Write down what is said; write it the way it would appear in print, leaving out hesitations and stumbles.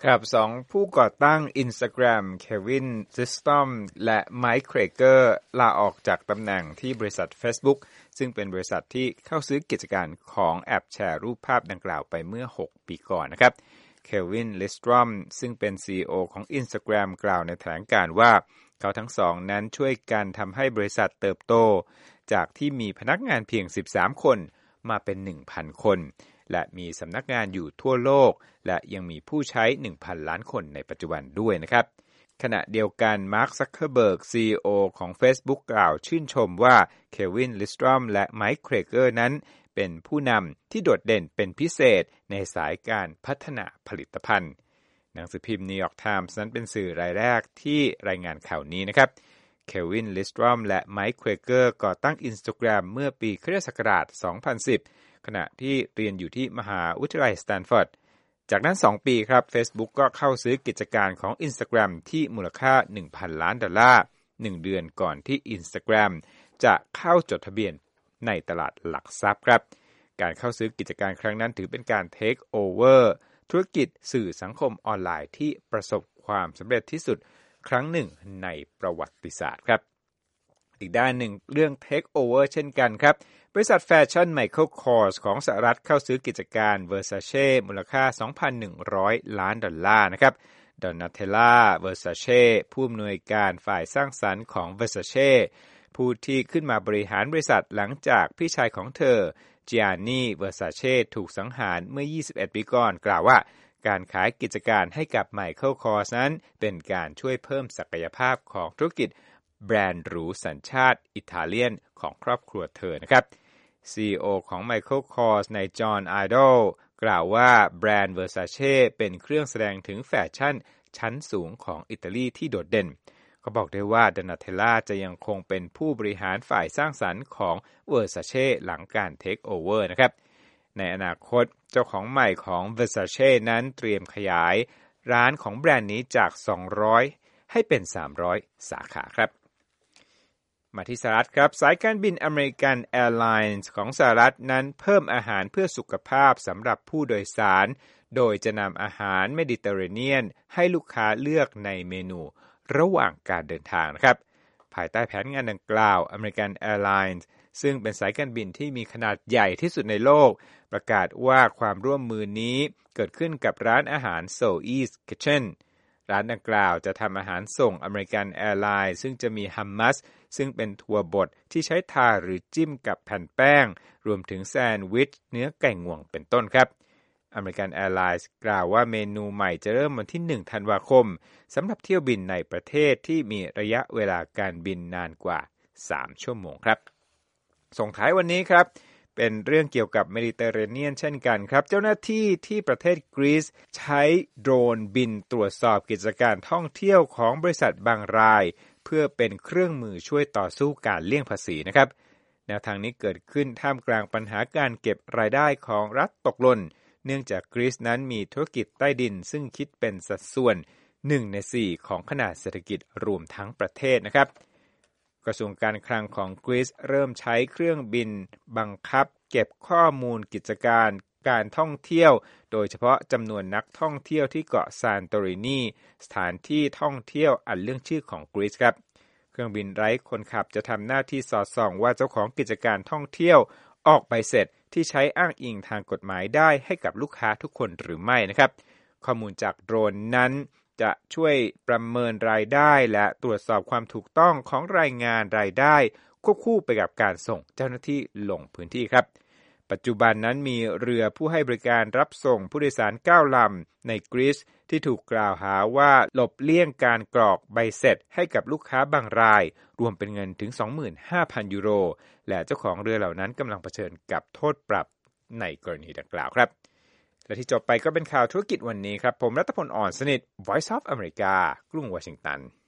ครับ2ผู้ก่อตั้ง Instagram เควินซิสตอมและไมค์เครเกอร์ลาออกจากตำแหน่งที่บริษัท Facebook ซึ่งเป็นบริษัทที่เข้าซื้อกิจการของแอปแชร์รูปภาพดังกล่าวไปเมื่อ6ปีก่อนนะครับเควินลิสตรอมซึ่งเป็น CEO ของ Instagram กล่าวในแถลงการณ์ว่าเขาทั้งสองนั้นช่วยกันทำให้บริษัทเติบโตจากที่มีพนักงานเพียง13คนมาเป็น 1,000 คนและมีสำนักงานอยู่ทั่วโลกและยังมีผู้ใช้ 1,000 ล้านคนในปัจจุบันด้วยนะครับขณะเดียวกันมาร์ค ซักเคอร์เบิร์ก CEO ของ Facebook กล่าวชื่นชมว่าเควิน ลิสตรอมและไมค์ เครเกอร์นั้นเป็นผู้นำที่โดดเด่นเป็นพิเศษในสายการพัฒนาผลิตภัณฑ์หนังสือพิมพ์นิวยอร์กไทมส์นั้นเป็นสื่อรายแรกที่รายงานข่าวนี้นะครับเควิน ลิสตรอมและไมค์ เครเกอร์ก่อตั้ง Instagram เมื่อปีค.ศ. 2010ขณะที่เรียนอยู่ที่มหาวิทยาลัยสแตนฟอร์ดจากนั้น2ปีครับ Facebook ก็เข้าซื้อกิจการของ Instagram ที่มูลค่า $1,000 ล้าน1เดือนก่อนที่ Instagram จะเข้าจดทะเบียนในตลาดหลักทรัพย์ครับการเข้าซื้อกิจการครั้งนั้นถือเป็นการ Take Over ธุรกิจสื่อสังคมออนไลน์ที่ประสบความสำเร็จที่สุดครั้งหนึ่งในประวัติศาสตร์ครับอีกด้านหนึ่งเรื่อง Take Over เช่นกันครับบริษัทแฟชั่น Michael Kors ของสหรัฐเข้าซื้อกิจการ Versace มูลค่า $2,100 ล้านนะครับ Donatella Versace ผู้อำนวยการฝ่ายสร้างสรรค์ของ Versace ผู้ที่ขึ้นมาบริหารบริษัทหลังจากพี่ชายของเธอ Gianni Versace ถูกสังหารเมื่อ21ปีก่อนกล่าวว่าการขายกิจการให้กับ Michael Kors นั้นเป็นการช่วยเพิ่มศักยภาพของธุรกิจแบรนด์หรูสัญชาติอิตาเลียนของครอบครัวเธอนะครับ CEO ของ Michael Kors ใน John Idol กล่าวว่าแบรนด์ Versace เป็นเครื่องแสดงถึงแฟชั่นชั้นสูงของอิตาลีที่โดดเด่นเขาบอกได้ว่า Donatella จะยังคงเป็นผู้บริหารฝ่ายสร้างสรรค์ของ Versace หลังการ Take Over นะครับในอนาคตเจ้าของใหม่ของ Versace นั้นเตรียมขยายร้านของแบรนด์นี้จาก200ให้เป็น300สาขาครับมาที่สหรัฐครับสายการบินอเมริกันแอร์ไลน์ของสหรัฐนั้นเพิ่มอาหารเพื่อสุขภาพสำหรับผู้โดยสารโดยจะนำอาหารเมดิเตอร์เรเนียนให้ลูกค้าเลือกในเมนูระหว่างการเดินทางนะครับภายใต้แผนงานดังกล่าวอเมริกันแอร์ไลน์ซึ่งเป็นสายการบินที่มีขนาดใหญ่ที่สุดในโลกประกาศว่าความร่วมมือนี้เกิดขึ้นกับร้านอาหาร Soul East Kitchenร้านดังกล่าวจะทำอาหารส่งอเมริกันแอร์ไลน์ซึ่งจะมีฮัมมัสซึ่งเป็นถั่วบดที่ใช้ทาหรือจิ้มกับแผ่นแป้งรวมถึงแซนด์วิชเนื้อไก่งวงเป็นต้นครับอเมริกันแอร์ไลน์กล่าวว่าเมนูใหม่จะเริ่มวันที่1ธันวาคมสำหรับเที่ยวบินในประเทศที่มีระยะเวลาการบินนานกว่า3ชั่วโมงครับส่งท้ายวันนี้ครับเป็นเรื่องเกี่ยวกับเมดิเตอร์เรเนียนเช่นกันครับเจ้าหน้าที่ที่ประเทศกรีซใช้โดรนบินตรวจสอบกิจการท่องเที่ยวของบริษัทบางรายเพื่อเป็นเครื่องมือช่วยต่อสู้การเลี่ยงภาษีนะครับแนวทางนี้เกิดขึ้นท่ามกลางปัญหาการเก็บรายได้ของรัฐตกหล่นเนื่องจากกรีซนั้นมีธุรกิจใต้ดินซึ่งคิดเป็นสัดส่วน1ใน4ของขนาดเศรษฐกิจรวมทั้งประเทศนะครับกระทรวงการคลังของกรีซเริ่มใช้เครื่องบินบังคับเก็บข้อมูลกิจการท่องเที่ยวโดยเฉพาะจำนวนนักท่องเที่ยวที่เกาะซานโตรินีสถานที่ท่องเที่ยวอันเรื่องชื่อของกรีซครับเครื่องบินไร้คนขับจะทำหน้าที่สอดส่องว่าเจ้าของกิจการท่องเที่ยวออกใบเสร็จที่ใช้อ้างอิงทางกฎหมายได้ให้กับลูกค้าทุกคนหรือไม่นะครับข้อมูลจากโดรนนั้นจะช่วยประเมินรายได้และตรวจสอบความถูกต้องของรายงานรายได้ควบคู่ไปกับการส่งเจ้าหน้าที่ลงพื้นที่ครับปัจจุบันนั้นมีเรือผู้ให้บริการรับส่งผู้โดยสาร9ลำในกรีซที่ถูกกล่าวหาว่าหลบเลี่ยงการกรอกใบเสร็จให้กับลูกค้าบางรายรวมเป็นเงินถึง 25,000 ยูโรและเจ้าของเรือเหล่านั้นกำลังเผชิญกับโทษปรับในกรณีดังกล่าวครับและที่จบไปก็เป็นข่าวธุรกิจวันนี้ครับผมรัตพล อ่อนสนิท Voice of America กรุงวอชิงตัน